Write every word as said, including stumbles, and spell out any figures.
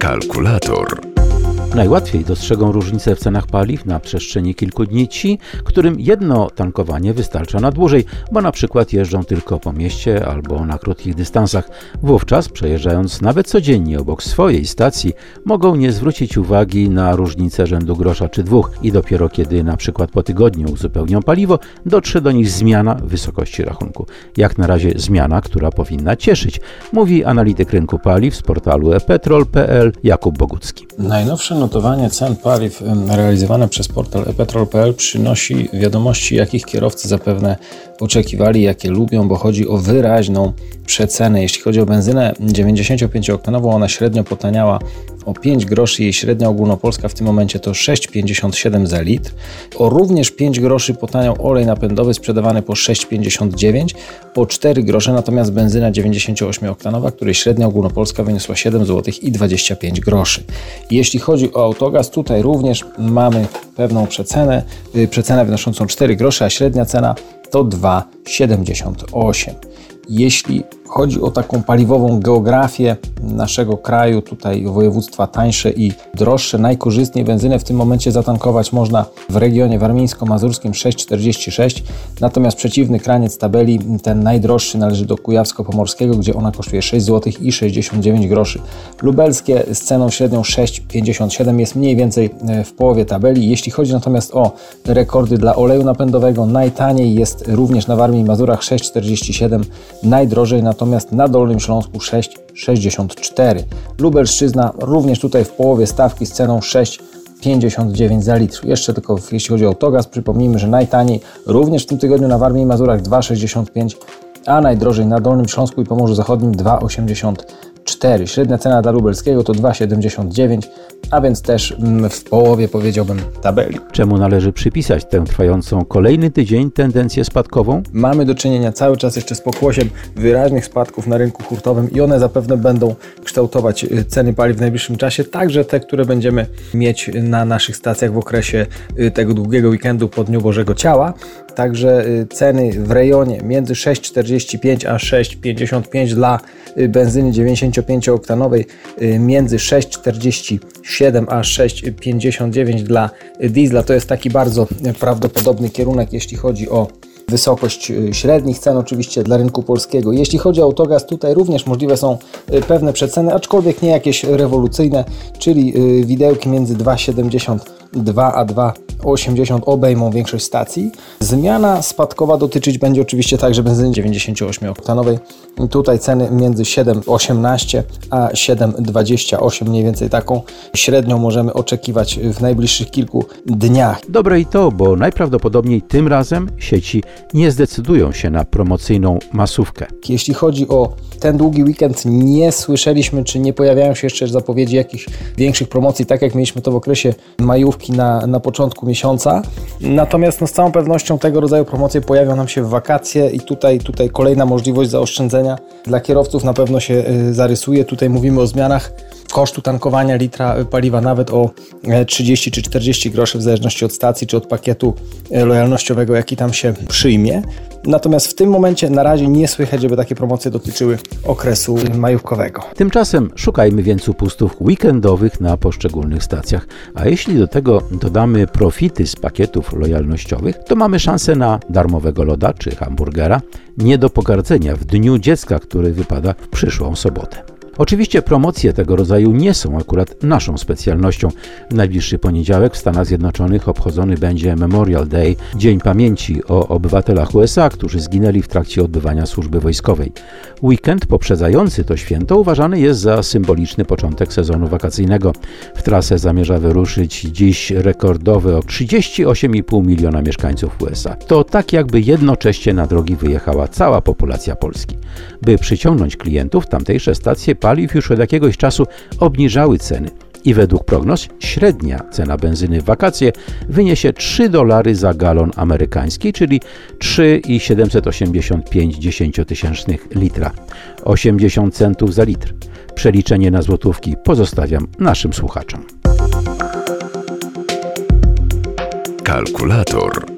Kalkulator. Najłatwiej dostrzegą różnice w cenach paliw na przestrzeni kilku dni ci, którym jedno tankowanie wystarcza na dłużej, bo na przykład jeżdżą tylko po mieście albo na krótkich dystansach. Wówczas, przejeżdżając nawet codziennie obok swojej stacji, mogą nie zwrócić uwagi na różnicę rzędu grosza czy dwóch i dopiero kiedy na przykład po tygodniu uzupełnią paliwo, dotrze do nich zmiana wysokości rachunku. Jak na razie zmiana, która powinna cieszyć, mówi analityk rynku paliw z portalu e petrol kropka pe el Jakub Bogucki. Najnowsze notowanie cen paliw realizowane przez portal e petrol kropka pe el przynosi wiadomości, jakich kierowcy zapewne oczekiwali, jakie lubią, bo chodzi o wyraźną przecenę. Jeśli chodzi o benzynę dziewięćdziesięciopięcioktanową, ona średnio potaniała o pięć groszy, jej średnia ogólnopolska w tym momencie to sześć przecinek pięćdziesiąt siedem za litr. O również pięć groszy potaniał olej napędowy sprzedawany po sześć przecinek pięćdziesiąt dziewięć, po cztery grosze natomiast benzyna dziewięćdziesięcioośmioktanowa, której średnia ogólnopolska wyniosła siedem złotych i dwadzieścia pięć groszy. Jeśli chodzi o autogaz, tutaj również mamy pewną przecenę, przecenę wynoszącą cztery grosze, a średnia cena to dwa przecinek siedemdziesiąt osiem. Jeśli chodzi o taką paliwową geografię naszego kraju, tutaj województwa tańsze i droższe, najkorzystniej benzynę w tym momencie zatankować można w regionie warmińsko-mazurskim sześć przecinek czterdzieści sześć, natomiast przeciwny kraniec tabeli, ten najdroższy, należy do Kujawsko-Pomorskiego, gdzie ona kosztuje sześć złotych i sześćdziesiąt dziewięć groszy. Lubelskie z ceną średnią sześć przecinek pięćdziesiąt siedem jest mniej więcej w połowie tabeli. Jeśli chodzi natomiast o rekordy dla oleju napędowego, najtaniej jest również na Warmii i Mazurach sześć przecinek czterdzieści siedem, najdrożej natomiast na Dolnym Śląsku sześć przecinek sześćdziesiąt cztery. Lubelszczyzna również tutaj w połowie stawki z ceną sześć przecinek pięćdziesiąt dziewięć za litr. Jeszcze tylko jeśli chodzi o autogaz, przypomnijmy, że najtaniej również w tym tygodniu na Warmii i Mazurach dwa przecinek sześćdziesiąt pięć, a najdrożej na Dolnym Śląsku i Pomorzu Zachodnim dwa przecinek osiemdziesiąt cztery. Średnia cena dla lubelskiego to dwa przecinek siedemdziesiąt dziewięć, a więc też w połowie, powiedziałbym, tabeli. Czemu należy przypisać tę trwającą kolejny tydzień tendencję spadkową? Mamy do czynienia cały czas jeszcze z pokłosiem wyraźnych spadków na rynku hurtowym i one zapewne będą kształtować ceny paliw w najbliższym czasie, także te, które będziemy mieć na naszych stacjach w okresie tego długiego weekendu po Dniu Bożego Ciała. Także ceny w rejonie między sześć przecinek czterdzieści pięć a sześć przecinek pięćdziesiąt pięć dla benzyny dziewięćdziesięciopięciooktanowej, między sześć przecinek czterdzieści siedem a sześć przecinek pięćdziesiąt dziewięć dla diesla. To jest taki bardzo prawdopodobny kierunek, jeśli chodzi o wysokość średnich cen oczywiście dla rynku polskiego. Jeśli chodzi o autogaz, tutaj również możliwe są pewne przeceny, aczkolwiek nie jakieś rewolucyjne, czyli widełki między dwa przecinek siedemdziesiąt dwa a dwa przecinek osiemdziesiąt obejmą większość stacji. Zmiana spadkowa dotyczyć będzie oczywiście także benzyny dziewięćdziesięcioośmioktanowej. Tutaj ceny między siedem przecinek osiemnaście a siedem przecinek dwadzieścia osiem, mniej więcej taką średnią możemy oczekiwać w najbliższych kilku dniach. Dobre i to, bo najprawdopodobniej tym razem sieci nie zdecydują się na promocyjną masówkę. Jeśli chodzi o ten długi weekend, nie słyszeliśmy, czy nie pojawiają się jeszcze zapowiedzi jakichś większych promocji, tak jak mieliśmy to w okresie majówki na, na początku miesiąca. Natomiast no, z całą pewnością tego rodzaju promocje pojawią nam się w wakacje i tutaj, tutaj kolejna możliwość zaoszczędzenia dla kierowców na pewno się y, zarysuje. Tutaj mówimy o zmianach kosztu tankowania litra paliwa nawet o trzydzieści czy czterdzieści groszy w zależności od stacji czy od pakietu lojalnościowego, jaki tam się przyjmie. Natomiast w tym momencie na razie nie słychać, żeby takie promocje dotyczyły okresu majówkowego. Tymczasem szukajmy więc upustów weekendowych na poszczególnych stacjach. A jeśli do tego dodamy profity z pakietów lojalnościowych, to mamy szansę na darmowego loda czy hamburgera, nie do pogardzenia w Dniu Dziecka, który wypada w przyszłą sobotę. Oczywiście promocje tego rodzaju nie są akurat naszą specjalnością. W najbliższy poniedziałek w Stanach Zjednoczonych obchodzony będzie Memorial Day, Dzień Pamięci o obywatelach U S A, którzy zginęli w trakcie odbywania służby wojskowej. Weekend poprzedzający to święto uważany jest za symboliczny początek sezonu wakacyjnego. W trasę zamierza wyruszyć dziś rekordowy o trzydzieści osiem i pół miliona mieszkańców U S A. To tak jakby jednocześnie na drogi wyjechała cała populacja Polski. By przyciągnąć klientów, tamtejsze stacje paliw już od jakiegoś czasu obniżały ceny i według prognoz średnia cena benzyny w wakacje wyniesie trzy dolary za galon amerykański, czyli trzy przecinek siedemset osiemdziesiąt pięć dziesięciotysięcznych litra, osiemdziesiąt centów za litr. Przeliczenie na złotówki pozostawiam naszym słuchaczom. Kalkulator.